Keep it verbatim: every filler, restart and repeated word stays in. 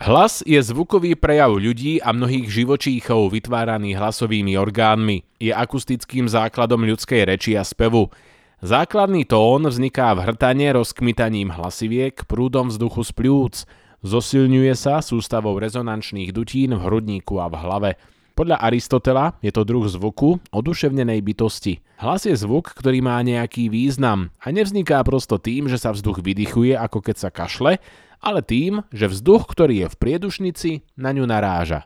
Hlas je zvukový prejav ľudí a mnohých živočíchov vytváraný hlasovými orgánmi. Je akustickým základom ľudskej reči a spevu. Základný tón vzniká v hrtane rozkmitaním hlasiviek prúdom vzduchu z pľúc. Zosilňuje sa sústavou rezonančných dutín v hrudníku a v hlave. Podľa Aristotela je to druh zvuku oduševnenej bytosti. Hlas je zvuk, ktorý má nejaký význam a nevzniká prosto tým, že sa vzduch vydychuje, ako keď sa kašle, ale tým, že vzduch, ktorý je v priedušnici, na ňu naráža.